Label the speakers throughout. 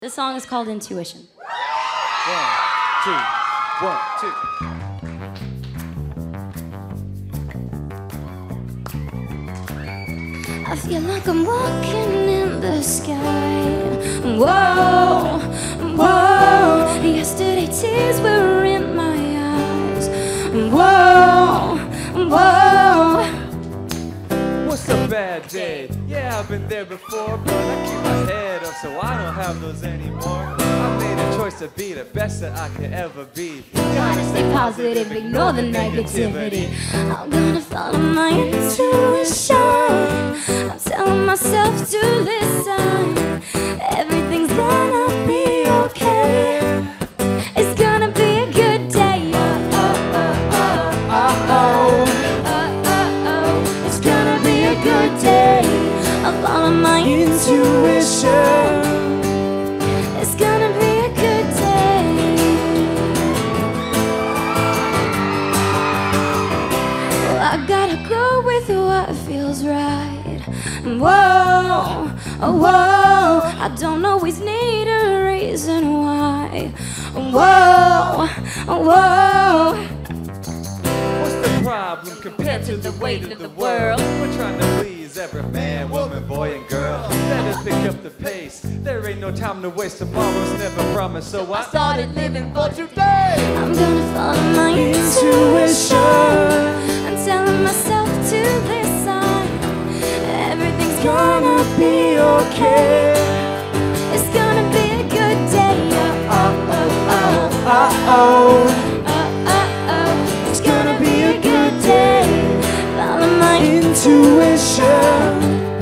Speaker 1: This song is called Intuition.
Speaker 2: 1, 2, 1, 2.
Speaker 1: I feel like I'm walking in the sky. Whoa, whoa. Yesterday tears were in my eyes. Whoa, whoa.
Speaker 2: What's a bad day? Yeah, I've been there before, but I keep my head up, so I don't have those anymore. I made a choice to be the best that I could ever be.
Speaker 1: Gotta stay positive, ignore the negativity. I'm gonna follow my intuition. I'm telling myself to listen. Everything's gonna be okay. It's gonna be a good day. It's gonna be a good day. I'll follow my intuition. It's gonna be a good day. Well, I gotta go with what feels right. Whoa, whoa. I don't always need a reason why. Whoa, whoa.
Speaker 2: What's the problem compared to the weight of the world? We're trying to please every man, woman, boy, and girl. Better pick up the pace. There ain't no time to waste. Tomorrow's never promised, so I started living for today.
Speaker 1: I'm gonna follow my intuition. I'm telling myself to listen. Everything's gonna be okay. It's gonna be a good day. It's gonna be a good day. Follow my intuition.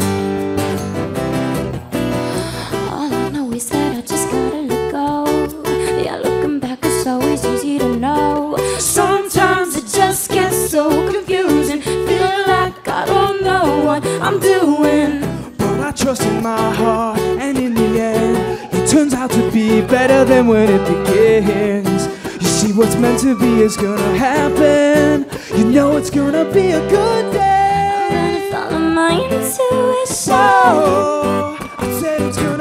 Speaker 1: All I know is that I just gotta let go. Yeah, looking back it's always easy to know. Sometimes it just gets so confusing. Feeling like I don't know what I'm doing.
Speaker 3: But I trust in my heart, and in the end, it turns out to be better than when it begins. You see, what's meant to be is gonna happen. You know it's gonna be a good day.
Speaker 1: I'm gonna follow my intuition.
Speaker 3: So I said it's gonna